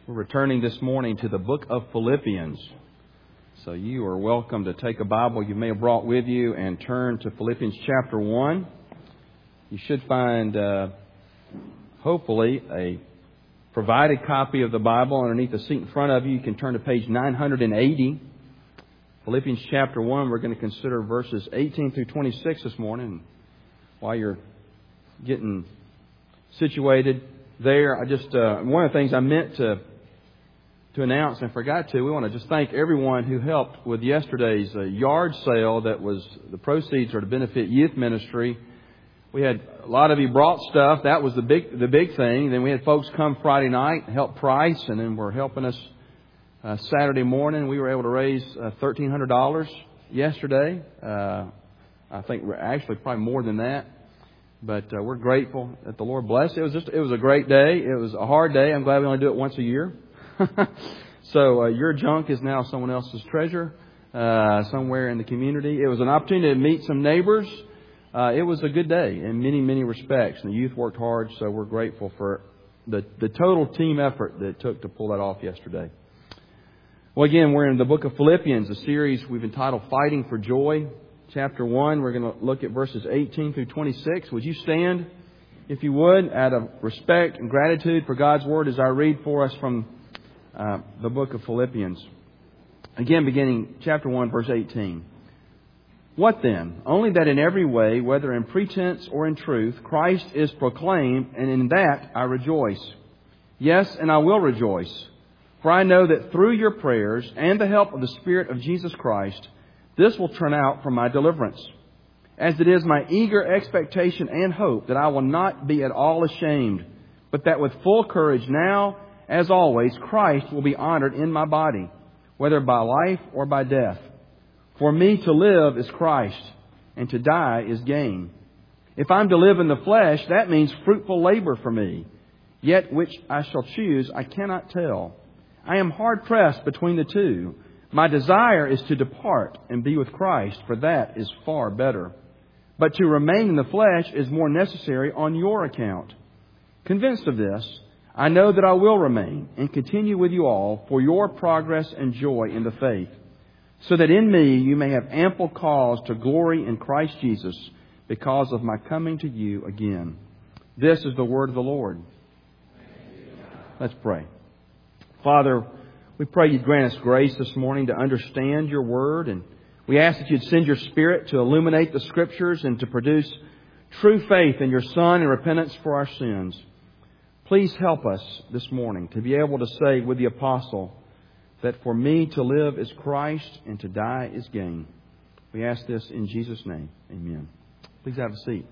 We're returning this morning to the book of Philippians. So you are welcome to take a Bible you may have brought with you and turn to Philippians chapter 1. You should find, hopefully, a provided copy of the Bible underneath the seat in front of you. You can turn to page 980. Philippians chapter 1, we're going to consider verses 18 through 26 this morning. While you're getting situated there, one of the things I meant to announce and forgot to, we want to just thank everyone who helped with yesterday's yard sale that was, the proceeds are to benefit youth ministry. We had a lot of you brought stuff. That was the big thing. Then we had folks come Friday night, help price, and then were helping us Saturday morning. We were able to raise $1,300 yesterday. I think we're actually probably more than that. But we're grateful that the Lord blessed. It was a great day. It was a hard day. I'm glad we only do it once a year. So your junk is now someone else's treasure somewhere in the community. It was an opportunity to meet some neighbors. It was a good day in many, many respects. And the youth worked hard, so we're grateful for the total team effort that it took to pull that off yesterday. Well, again, we're in the book of Philippians, a series we've entitled Fighting for Joy. Chapter 1, we're going to look at verses 18 through 26. Would you stand, if you would, out of respect and gratitude for God's Word as I read for us from the book of Philippians. Again, beginning chapter 1, verse 18. What then? Only that in every way, whether in pretense or in truth, Christ is proclaimed, and in that I rejoice. Yes, and I will rejoice. For I know that through your prayers and the help of the Spirit of Jesus Christ, this will turn out for my deliverance. As it is my eager expectation and hope that I will not be at all ashamed, but that with full courage now, as always, Christ will be honored in my body, whether by life or by death. For me to live is Christ, and to die is gain. If I'm to live in the flesh, that means fruitful labor for me. Yet which I shall choose, I cannot tell. I am hard pressed between the two. My desire is to depart and be with Christ, for that is far better. But to remain in the flesh is more necessary on your account. Convinced of this, I know that I will remain and continue with you all for your progress and joy in the faith, so that in me you may have ample cause to glory in Christ Jesus because of my coming to you again. This is the word of the Lord. Let's pray. Father, we pray you'd grant us grace this morning to understand your word, and we ask that you'd send your Spirit to illuminate the Scriptures and to produce true faith in your Son and repentance for our sins. Please help us this morning to be able to say with the apostle that for me to live is Christ and to die is gain. We ask this in Jesus' name. Amen. Please have a seat.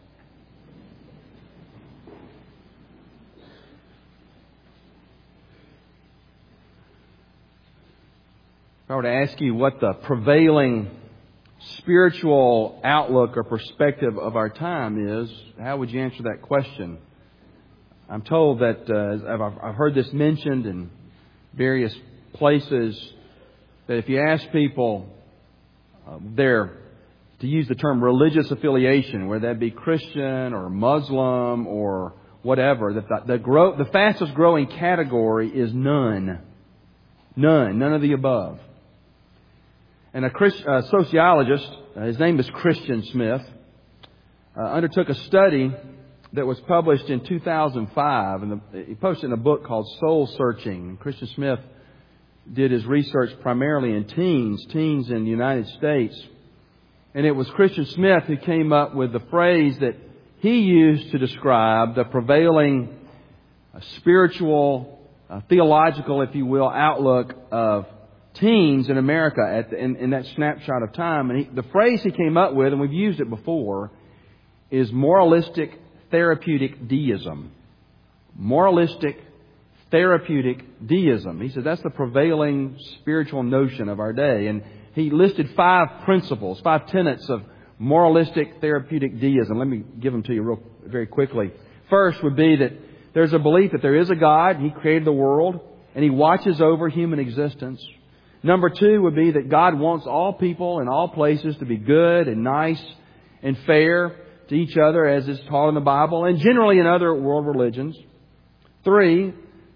If I were to ask you what the prevailing spiritual outlook or perspective of our time is, how would you answer that question? I'm told that, I've heard this mentioned in various places, that if you ask people to use the term religious affiliation, whether that be Christian or Muslim or whatever, that the fastest growing category is none. None of the above. And a sociologist, his name is Christian Smith, undertook a study that was published in 2005. And he posted in a book called Soul Searching. And Christian Smith did his research primarily in teens in the United States. And it was Christian Smith who came up with the phrase that he used to describe the prevailing spiritual, theological, if you will, outlook of teens in America in that snapshot of time. And the phrase he came up with, and we've used it before, is moralistic therapeutic deism. Moralistic therapeutic deism. He said that's the prevailing spiritual notion of our day. And he listed 5 principles, 5 tenets of moralistic therapeutic deism. Let me give them to you very quickly. First would be that there's a belief that there is a God. He created the world and He watches over human existence. Number 2 would be that God wants all people in all places to be good and nice and fair to each other as is taught in the Bible and generally in other world religions. 3,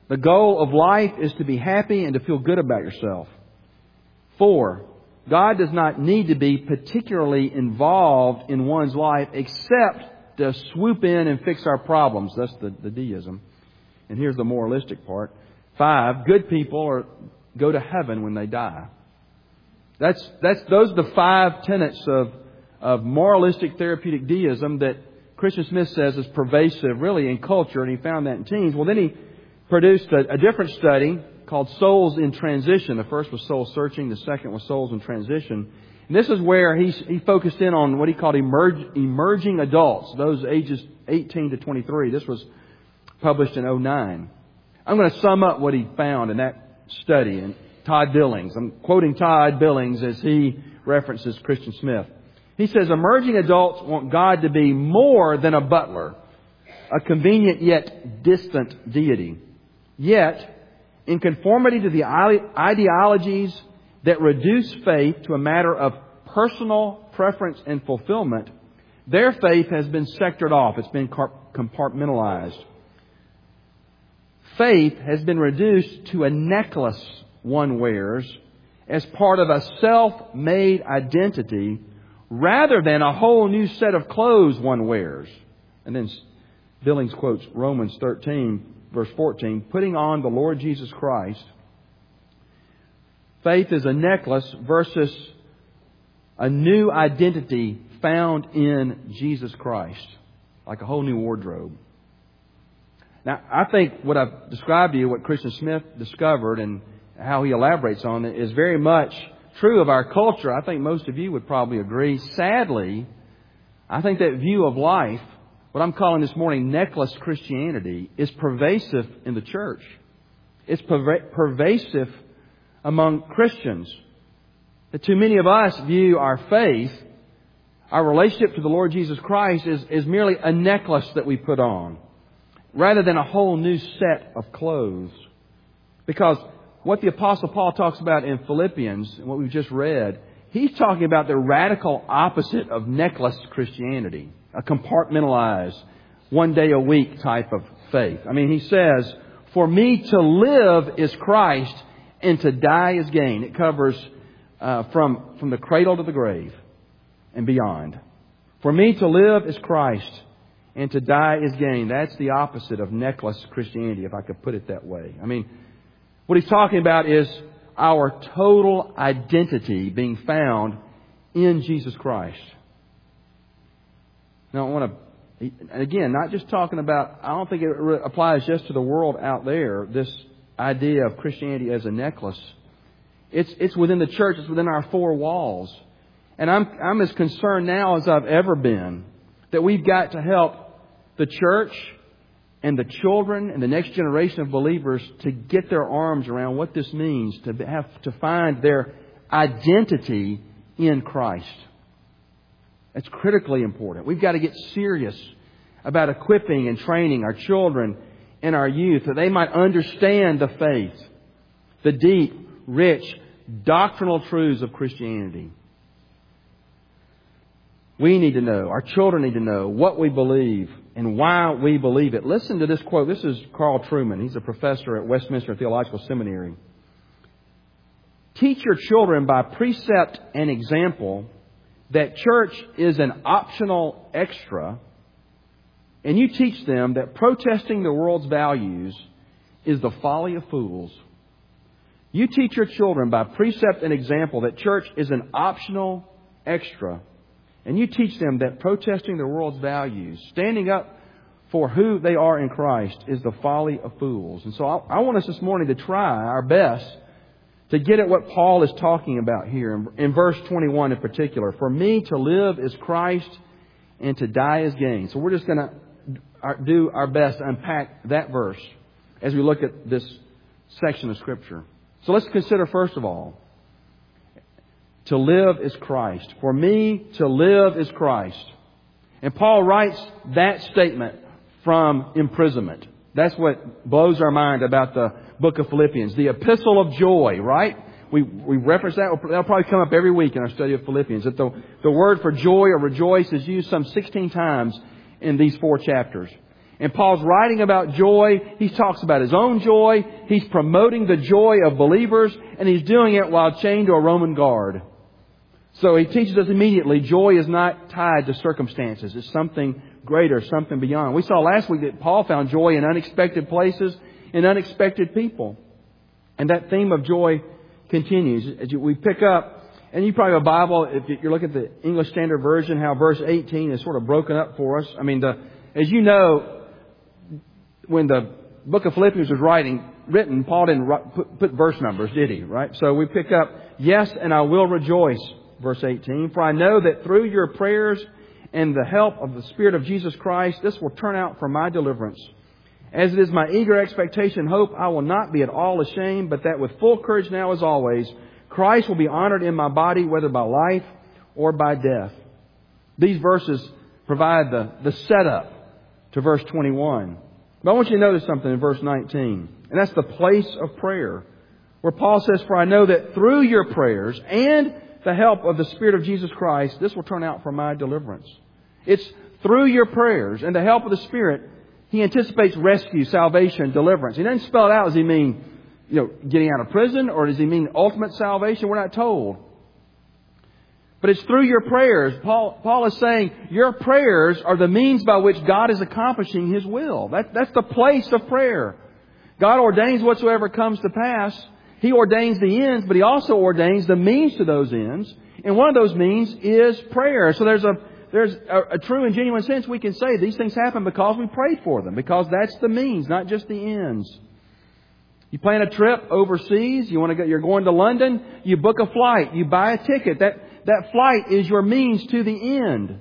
The goal of life is to be happy and to feel good about yourself. 4, God does not need to be particularly involved in one's life except to swoop in and fix our problems. That's the deism. And here's the moralistic part. 5, good people go to heaven when they die. Those are the 5 tenets of moralistic therapeutic deism that Christian Smith says is pervasive really in culture, and he found that in teens. Well, then he produced a different study called Souls in Transition. The first was Soul Searching. The second was Souls in Transition. And this is where he focused in on what he called emerging adults, those ages 18 to 23. This was published in 2009. I'm going to sum up what he found in that study. And Todd Billings, I'm quoting Todd Billings as he references Christian Smith. He says, emerging adults want God to be more than a butler, a convenient yet distant deity. Yet, in conformity to the ideologies that reduce faith to a matter of personal preference and fulfillment, their faith has been sectored off. It's been compartmentalized. Faith has been reduced to a necklace one wears as part of a self-made identity rather than a whole new set of clothes one wears. And then Billings quotes Romans 13, verse 14, putting on the Lord Jesus Christ. Faith is a necklace versus a new identity found in Jesus Christ, like a whole new wardrobe. Now, I think what I've described to you, what Christian Smith discovered and how he elaborates on it, is very much true of our culture. I think most of you would probably agree. Sadly, I think that view of life, what I'm calling this morning necklace Christianity, is pervasive in the church. It's pervasive among Christians. That too many of us view our faith, our relationship to the Lord Jesus Christ, is merely a necklace that we put on, rather than a whole new set of clothes. Because what the Apostle Paul talks about in Philippians, and what we've just read, he's talking about the radical opposite of necklace Christianity. A compartmentalized, one day a week type of faith. I mean, he says, for me to live is Christ and to die is gain. It covers from the cradle to the grave and beyond. For me to live is Christ and to die is gain. That's the opposite of necklace Christianity, if I could put it that way. I mean, what he's talking about is our total identity being found in Jesus Christ. Now, I want to, and again, not just talking about, I don't think it applies just to the world out there, this idea of Christianity as a necklace. It's within the church, it's within our 4 walls. And I'm as concerned now as I've ever been that we've got to help the church and the children and the next generation of believers to get their arms around what this means to find their identity in Christ. It's critically important. We've got to get serious about equipping and training our children and our youth that they might understand the faith, the deep, rich, doctrinal truths of Christianity. We need to know, our children need to know what we believe and why we believe it. Listen to this quote. This is Carl Trueman. He's a professor at Westminster Theological Seminary. Teach your children by precept and example that church is an optional extra, and you teach them that protesting the world's values is the folly of fools. You teach your children by precept and example that church is an optional extra, and you teach them that protesting the world's values, standing up for who they are in Christ, is the folly of fools. And so I want us this morning to try our best to get at what Paul is talking about here in verse 21 in particular. For me to live is Christ and to die is gain. So we're just going to do our best to unpack that verse as we look at this section of Scripture. So let's consider first of all, to live is Christ. For me to live is Christ. And Paul writes that statement from imprisonment. That's what blows our mind about the book of Philippians. The epistle of joy, right? We reference that. That'll probably come up every week in our study of Philippians. That the word for joy or rejoice is used some 16 times in these 4 chapters. And Paul's writing about joy. He talks about his own joy. He's promoting the joy of believers. And he's doing it while chained to a Roman guard. So he teaches us immediately joy is not tied to circumstances. It's something greater, something beyond. We saw last week that Paul found joy in unexpected places and unexpected people. And that theme of joy continues. As we pick up, and you probably have a Bible, if you're looking at the English Standard Version, how verse 18 is sort of broken up for us. I mean, as you know, when the book of Philippians was written, Paul didn't put verse numbers, did he? Right? So we pick up, yes, and I will rejoice, verse 18. For I know that through your prayers and the help of the Spirit of Jesus Christ, this will turn out for my deliverance. As it is my eager expectation and hope, I will not be at all ashamed, but that with full courage now as always, Christ will be honored in my body, whether by life or by death. These verses provide the setup to verse 21. But I want you to notice something in verse 19. And that's the place of prayer. Where Paul says, for I know that through your prayers and the help of the Spirit of Jesus Christ, this will turn out for my deliverance. It's through your prayers and the help of the Spirit, he anticipates rescue, salvation, deliverance. He doesn't spell it out. Does he mean, getting out of prison? Or does he mean ultimate salvation? We're not told. But it's through your prayers. Paul is saying your prayers are the means by which God is accomplishing His will. That's the place of prayer. God ordains whatsoever comes to pass. He ordains the ends, but He also ordains the means to those ends. And one of those means is prayer. So there's a true and genuine sense we can say these things happen because we prayed for them. Because that's the means, not just the ends. You plan a trip overseas. You're going to London. You book a flight. You buy a ticket. That flight is your means to the end.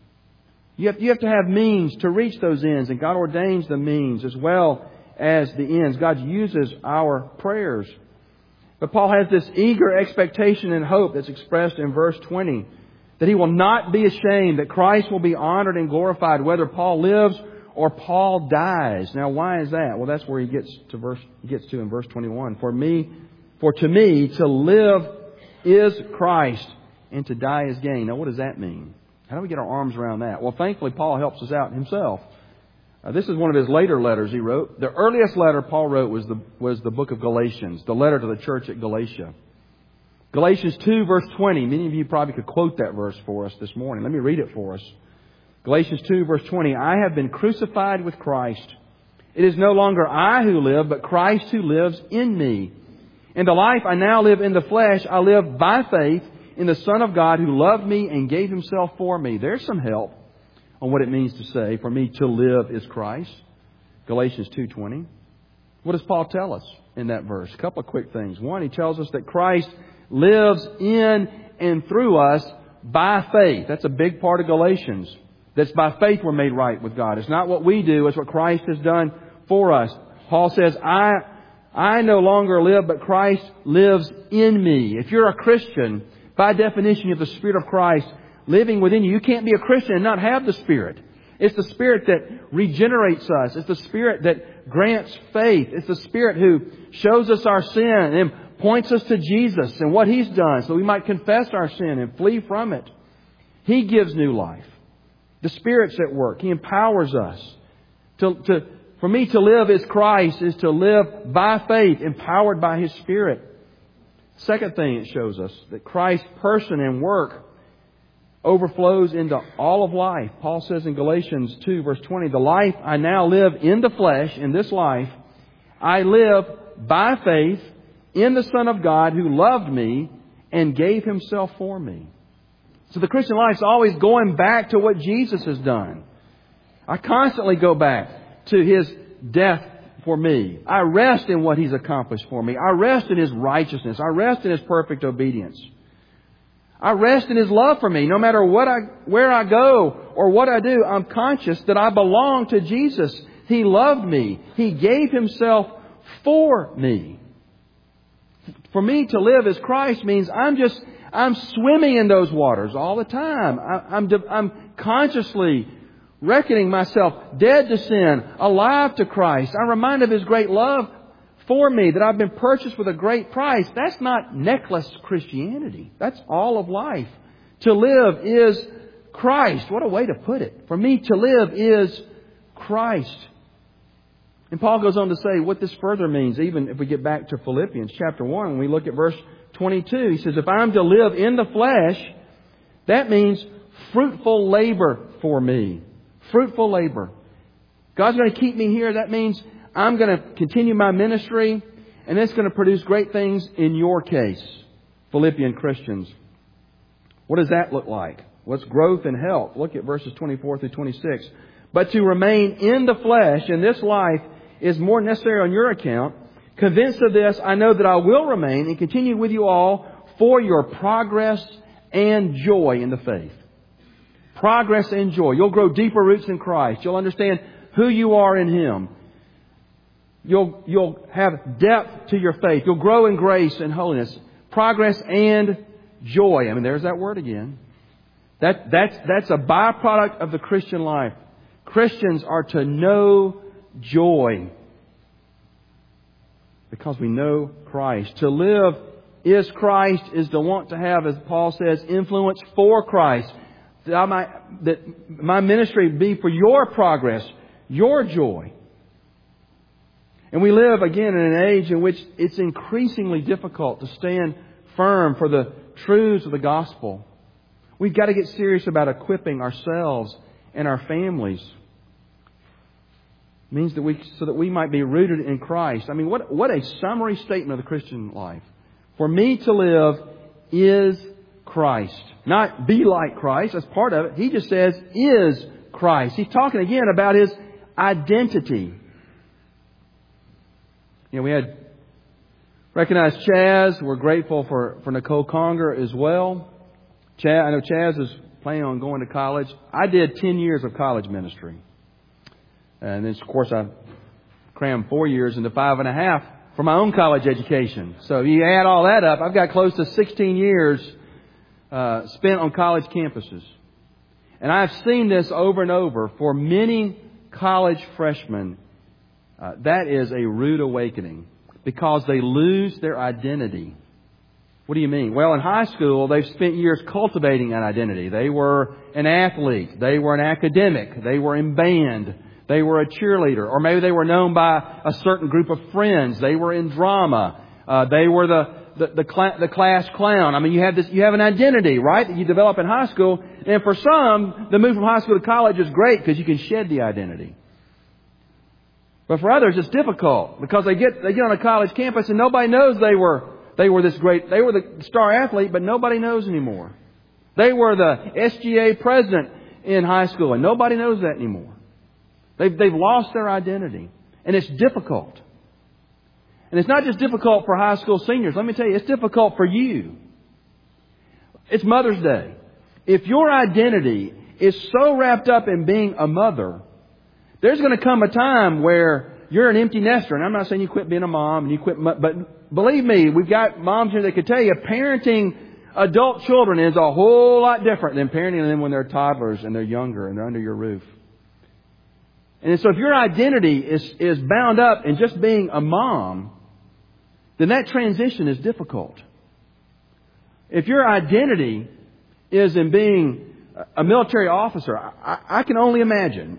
You have to have means to reach those ends. And God ordains the means as well as the ends. God uses our prayers. But Paul has this eager expectation and hope that's expressed in verse 20. That he will not be ashamed. That Christ will be honored and glorified whether Paul lives or Paul dies. Now why is that? Well, that's where he gets to in verse 21. For to me to live is Christ, and to die is gain. Now what does that mean? How do we get our arms around that? Well, thankfully Paul helps us out himself. This is one of his later letters he wrote. The earliest letter Paul wrote was the book of Galatians, the letter to the church at Galatia. Galatians 2 verse 20. Many of you probably could quote that verse for us this morning. Let me read it for us. Galatians 2 verse 20. I have been crucified with Christ. It is no longer I who live, but Christ who lives in me. And the life I now live in the flesh, I live by faith in the Son of God who loved me and gave Himself for me. There's some help on what it means to say, for me to live is Christ. Galatians 2:20. What does Paul tell us in that verse? A couple of quick things. One, he tells us that Christ lives in and through us by faith. That's a big part of Galatians. That's by faith we're made right with God. It's not what we do, it's what Christ has done for us. Paul says, I no longer live, but Christ lives in me. If you're a Christian, by definition, you have the Spirit of Christ living within you. You can't be a Christian and not have the Spirit. It's the Spirit that regenerates us. It's the Spirit that grants faith. It's the Spirit who shows us our sin and points us to Jesus and what He's done so we might confess our sin and flee from it. He gives new life. The Spirit's at work. He empowers us. For me to live as Christ is to live by faith, empowered by His Spirit. Second thing it shows us, that Christ's person and work overflows into all of life. Paul says in Galatians 2 verse 20, the life I now live in the flesh, in this life, I live by faith in the Son of God who loved me and gave Himself for me. So the Christian life is always going back to what Jesus has done. I constantly go back to His death for me. I rest in what He's accomplished for me. I rest in His righteousness. I rest in His perfect obedience. I rest in His love for me. No matter where I go or what I do, I'm conscious that I belong to Jesus. He loved me. He gave Himself for me. For me to live as Christ means I'm swimming in those waters all the time. I'm consciously reckoning myself dead to sin, alive to Christ. I'm reminded of His great love for me, that I've been purchased with a great price. That's not necklace Christianity. That's all of life. To live is Christ. What a way to put it. For me to live is Christ. And Paul goes on to say what this further means, even if we get back to Philippians chapter 1, when we look at verse 22. He says, if I'm to live in the flesh, that means fruitful labor for me. Fruitful labor. God's going to keep me here. That means I'm going to continue my ministry, and it's going to produce great things in your case, Philippian Christians. What does that look like? What's growth and health? Look at verses 24 through 26. But to remain in the flesh in this life is more necessary on your account. Convinced of this, I know that I will remain and continue with you all for your progress and joy in the faith. Progress and joy. You'll grow deeper roots in Christ. You'll understand who you are in Him. You'll have depth to your faith. You'll grow in grace and holiness. Progress and joy. I mean, there's that word again. That's a byproduct of the Christian life. Christians are to know joy because we know Christ. To live is Christ, is to want to have, as Paul says, influence for Christ. That my ministry be for your progress, your joy. And we live, again, in an age in which it's increasingly difficult to stand firm for the truths of the gospel. We've got to get serious about equipping ourselves and our families. It means that so that we might be rooted in Christ. I mean, what a summary statement of the Christian life. For me to live is Christ. Not be like Christ, that's part of it. He just says is Christ. He's talking again about His identity. You know, we had recognized Chaz. We're grateful for Nicole Conger as well. I know Chaz is planning on going to college. I did 10 years of college ministry. And then, of course, I crammed 4 years into 5.5 for my own college education. So you add all that up, I've got close to 16 years spent on college campuses. And I've seen this over and over for many college freshmen. That is a rude awakening because they lose their identity. What do you mean? Well, in high school, they've spent years cultivating an identity. They were an athlete. They were an academic. They were in band. They were a cheerleader. Or maybe they were known by a certain group of friends. They were in drama. They were the class clown. I mean, you have an identity, right, that you develop in high school. And for some, the move from high school to college is great because you can shed the identity. But for others, it's difficult because they get on a college campus and nobody knows they were this great. They were the star athlete, but nobody knows anymore. They were the SGA president in high school, and nobody knows that anymore. They've lost their identity, and it's difficult. And it's not just difficult for high school seniors. Let me tell you, it's difficult for you. It's Mother's Day. If your identity is so wrapped up in being a mother, there's going to come a time where you're an empty nester. And I'm not saying you quit being a mom and you quit, but believe me, we've got moms here that could tell you parenting adult children is a whole lot different than parenting them when they're toddlers and they're younger and they're under your roof. And so if your identity is bound up in just being a mom, then that transition is difficult. If your identity is in being a military officer, I can only imagine.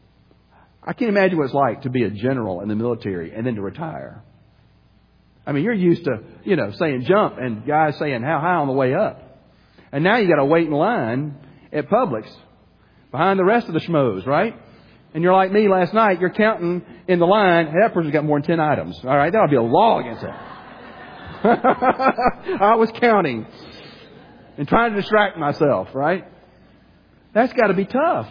I can't imagine what it's like to be a general in the military and then to retire. I mean, you're used to, saying jump and guys saying how high on the way up. And now you got to wait in line at Publix behind the rest of the schmoes, right? And you're like me last night, you're counting in the line, hey, that person's got more than 10 items. All right, that'll be a law against that. I was counting and trying to distract myself, right? That's got to be tough.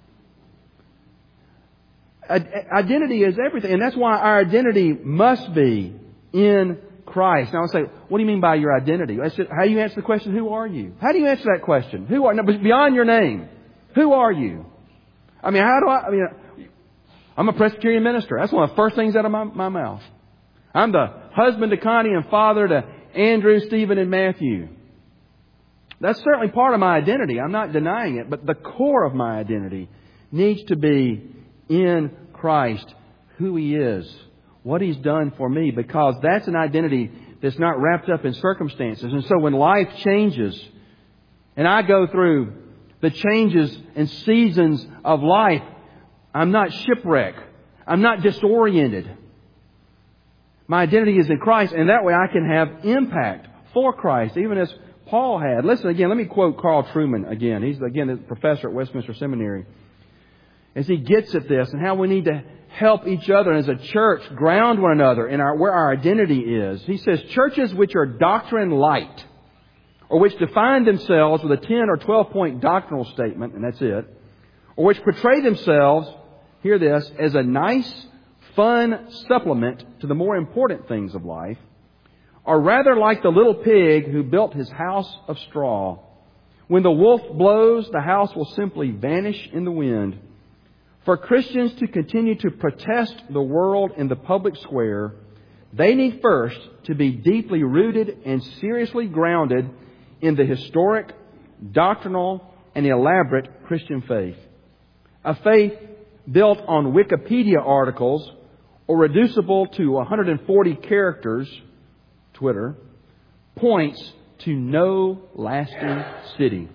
Identity is everything. And that's why our identity must be in Christ. Now I'll say, what do you mean by your identity? How do you answer the question, who are you? How do you answer that question? Who are you? No, beyond your name. Who are you? I mean, I'm a Presbyterian minister. That's one of the first things out of my mouth. I'm the husband to Connie and father to Andrew, Stephen, and Matthew. That's certainly part of my identity. I'm not denying it. But the core of my identity needs to be in Christ, who He is, what He's done for me, because that's an identity that's not wrapped up in circumstances. And so when life changes and I go through the changes and seasons of life, I'm not shipwrecked. I'm not disoriented. My identity is in Christ, and that way I can have impact for Christ, even as Paul had. Listen again, let me quote Carl Trueman again. He's, again, a professor at Westminster Seminary. As he gets at this and how we need to help each other as a church ground one another in where our identity is. He says, churches which are doctrine light, or which define themselves with a 10 or 12 point doctrinal statement, and that's it, or which portray themselves, hear this, as a nice, fun supplement to the more important things of life, are rather like the little pig who built his house of straw. When the wolf blows, the house will simply vanish in the wind. For Christians to continue to protest the world in the public square, they need first to be deeply rooted and seriously grounded in the historic, doctrinal, and elaborate Christian faith. A faith built on Wikipedia articles or reducible to 140 characters, Twitter, points to no lasting city.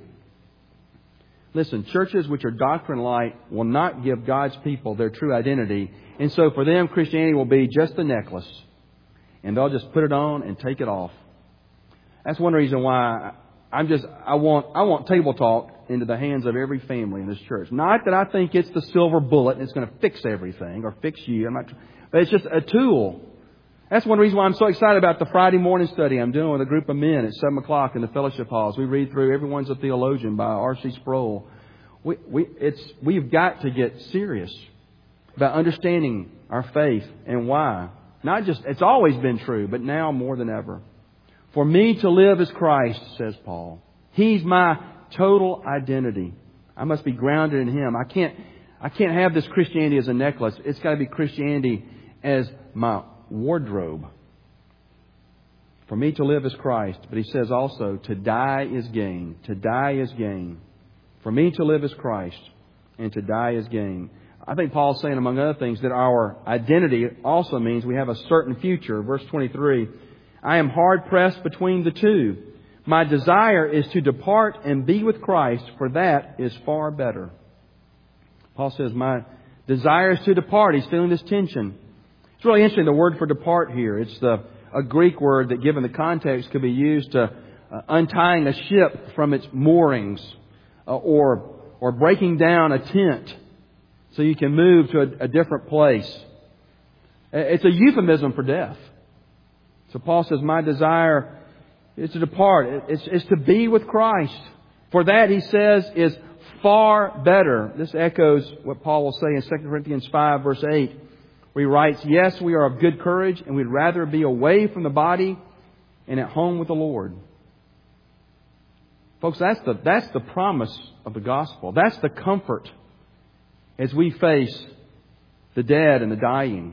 Listen, churches which are doctrine light will not give God's people their true identity. And so for them, Christianity will be just a necklace. And they'll just put it on and take it off. That's one reason why I want Table Talk into the hands of every family in this church. Not that I think it's the silver bullet and it's going to fix everything or fix you. But it's just a tool. That's one reason why I'm so excited about the Friday morning study I'm doing with a group of men at 7 o'clock in the fellowship halls. We read through Everyone's a Theologian by R.C. Sproul. We've got to get serious about understanding our faith and why. Not just, it's always been true, but now more than ever. For me to live is Christ, says Paul. He's my total identity. I must be grounded in Him. I can't have this Christianity as a necklace. It's got to be Christianity as my wardrobe. For me to live is Christ. But he says also, to die is gain. To die is gain. For me to live is Christ, and to die is gain. I think Paul's saying, among other things, that our identity also means we have a certain future. Verse 23, I am hard pressed between the two. My desire is to depart and be with Christ, for that is far better. Paul says, my desire is to depart. He's feeling this tension. It's really interesting, the word for depart here. It's a Greek word that, given the context, could be used to untying a ship from its moorings or breaking down a tent so you can move to a different place. It's a euphemism for death. So Paul says, my desire is to depart. It's to be with Christ. For that, he says, is far better. This echoes what Paul will say in 2 Corinthians 5, verse 8. Where he writes, yes, we are of good courage, and we'd rather be away from the body and at home with the Lord. Folks, that's the promise of the gospel. That's the comfort as we face the dead and the dying.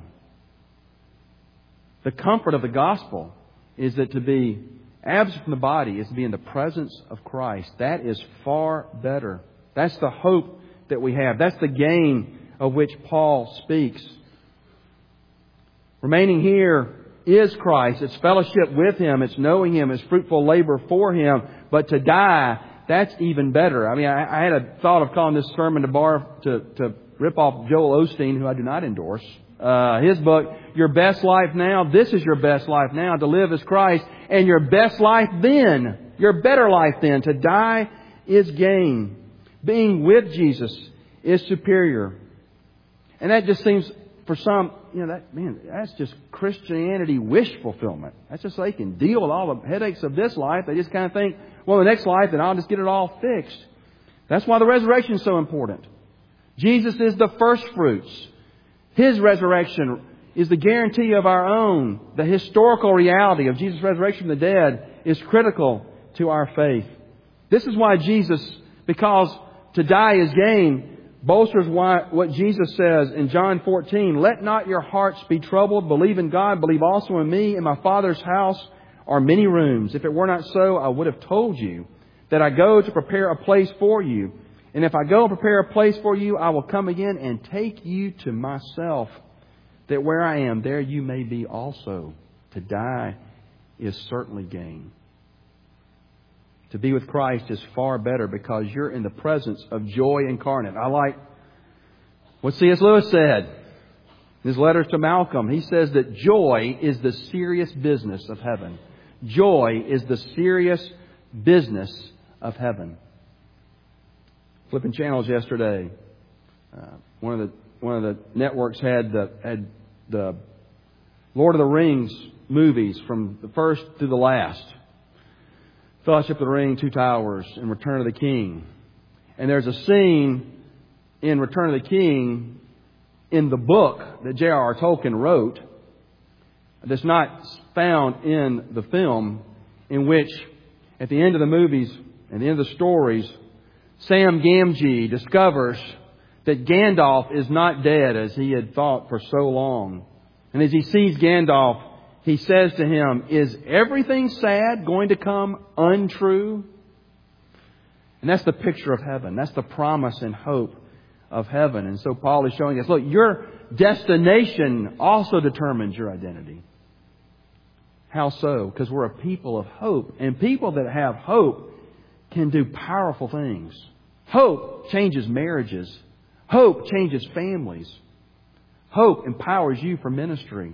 The comfort of the gospel is that to be absent from the body is to be in the presence of Christ. That is far better. That's the hope that we have. That's the gain of which Paul speaks. Remaining here is Christ. It's fellowship with Him. It's knowing Him. It's fruitful labor for Him. But to die, that's even better. I mean, I had a thought of calling this sermon to rip off Joel Osteen, who I do not endorse. His book, Your Best Life Now. This is your best life now. To live is Christ. And your best life then. Your better life then. To die is gain. Being with Jesus is superior. And that just seems, for some, that's just Christianity wish fulfillment. That's just so they can deal with all the headaches of this life. They just kind of think, well, the next life, then I'll just get it all fixed. That's why the resurrection is so important. Jesus is the first fruits. His resurrection is the guarantee of our own. The historical reality of Jesus' resurrection from the dead is critical to our faith. This is why Jesus, because to die is gain, bolsters what Jesus says in John 14. Let not your hearts be troubled. Believe in God. Believe also in me. In my Father's house are many rooms. If it were not so, I would have told you that I go to prepare a place for you. And if I go and prepare a place for you, I will come again and take you to myself, that where I am, there you may be also. To die is certainly gain. To be with Christ is far better because you're in the presence of joy incarnate. I like what C.S. Lewis said in his letters to Malcolm. He says that joy is the serious business of heaven. Joy is the serious business of heaven. Flipping channels yesterday, one of the networks had the Lord of the Rings movies from the first to the last. Fellowship of the Ring, Two Towers, and Return of the King. And there's a scene in Return of the King in the book that J.R.R. Tolkien wrote that's not found in the film, in which at the end of the movies, at the end of the stories, Sam Gamgee discovers that Gandalf is not dead as he had thought for so long. And as he sees Gandalf, he says to him, "Is everything sad going to come untrue?" And that's the picture of heaven. That's the promise and hope of heaven. And so Paul is showing us, look, your destination also determines your identity. How so? Because we're a people of hope. And people that have hope can do powerful things. Hope changes marriages. Hope changes families. Hope empowers you for ministry.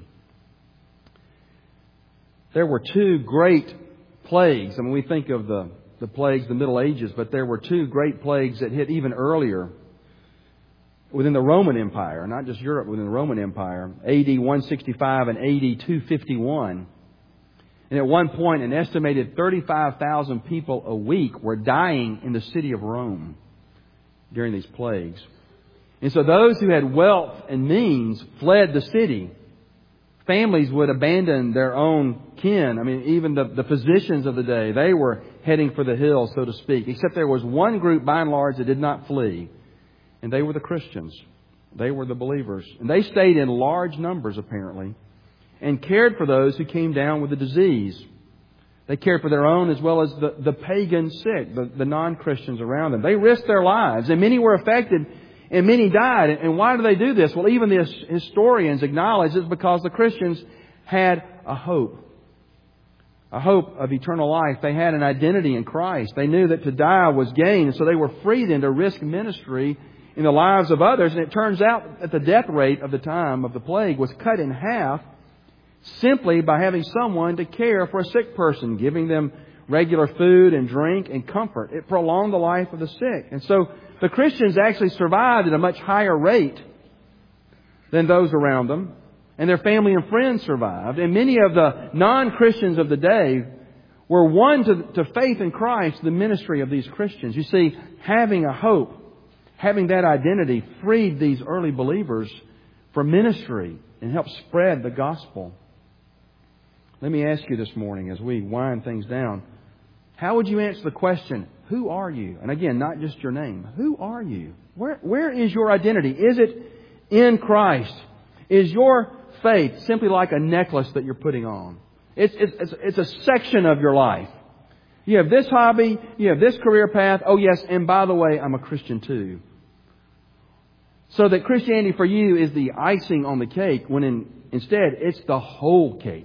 There were two great plagues. I mean, we think of the plagues of the Middle Ages, but there were two great plagues that hit even earlier within the Roman Empire, not just Europe, within the Roman Empire, AD 165 and AD 251. And at one point, an estimated 35,000 people a week were dying in the city of Rome during these plagues. And so those who had wealth and means fled the city. Families would abandon their own kin. I mean, even the physicians of the day, they were heading for the hills, so to speak. Except there was one group, by and large, that did not flee. And they were the Christians. They were the believers. And they stayed in large numbers, apparently, and cared for those who came down with the disease. They cared for their own as well as the pagan sick, the non-Christians around them. They risked their lives, and many were affected, and many died. And why do they do this? Well, even the historians acknowledge it's because the Christians had a hope of eternal life. They had an identity in Christ. They knew that to die was gain, and so they were free then to risk ministry in the lives of others. And it turns out that the death rate of the time of the plague was cut in half simply by having someone to care for a sick person, giving them regular food and drink and comfort. It prolonged the life of the sick. And so the Christians actually survived at a much higher rate than those around them. And their family and friends survived. And many of the non-Christians of the day were won to faith in Christ, the ministry of these Christians. You see, having a hope, having that identity, freed these early believers for ministry and helped spread the gospel. Let me ask you this morning as we wind things down, how would you answer the question, who are you? And again, not just your name. Who are you? Where is your identity? Is it in Christ? Is your faith simply like a necklace that you're putting on? It's a section of your life. You have this hobby, you have this career path. Oh yes, and by the way, I'm a Christian too. So that Christianity for you is the icing on the cake, when instead it's the whole cake.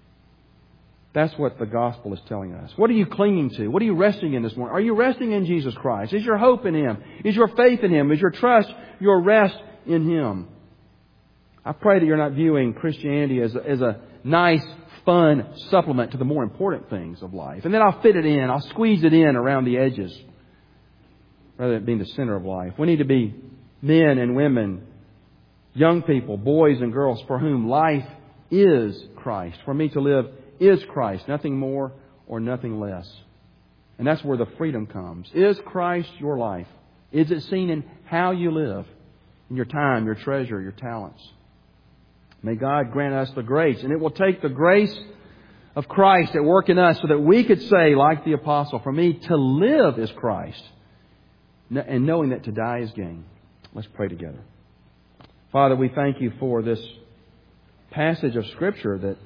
That's what the gospel is telling us. What are you clinging to? What are you resting in this morning? Are you resting in Jesus Christ? Is your hope in Him? Is your faith in Him? Is your trust, your rest in Him? I pray that you're not viewing Christianity as a nice, fun supplement to the more important things of life. And then I'll fit it in. I'll squeeze it in around the edges, rather than being the center of life. We need to be men and women, young people, boys and girls, for whom life is Christ. For me to live is Christ, nothing more or nothing less. And that's where the freedom comes. Is Christ your life? Is it seen in how you live, in your time, your treasure, your talents? May God grant us the grace. And it will take the grace of Christ at work in us so that we could say, like the apostle, for me to live is Christ, and knowing that to die is gain. Let's pray together. Father, we thank You for this passage of Scripture that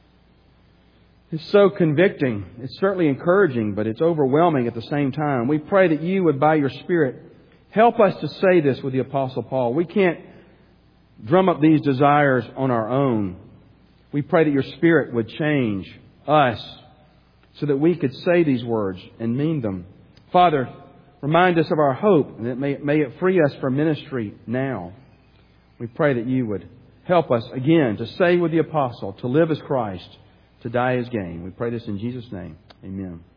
is so convicting. It's certainly encouraging, but it's overwhelming at the same time. We pray that You would, by Your Spirit, help us to say this with the Apostle Paul. We can't drum up these desires on our own. We pray that Your Spirit would change us so that we could say these words and mean them. Father, remind us of our hope, and that may it free us for ministry now. We pray that You would help us again to say with the apostle, to live as Christ, to die as gain. We pray this in Jesus' name. Amen.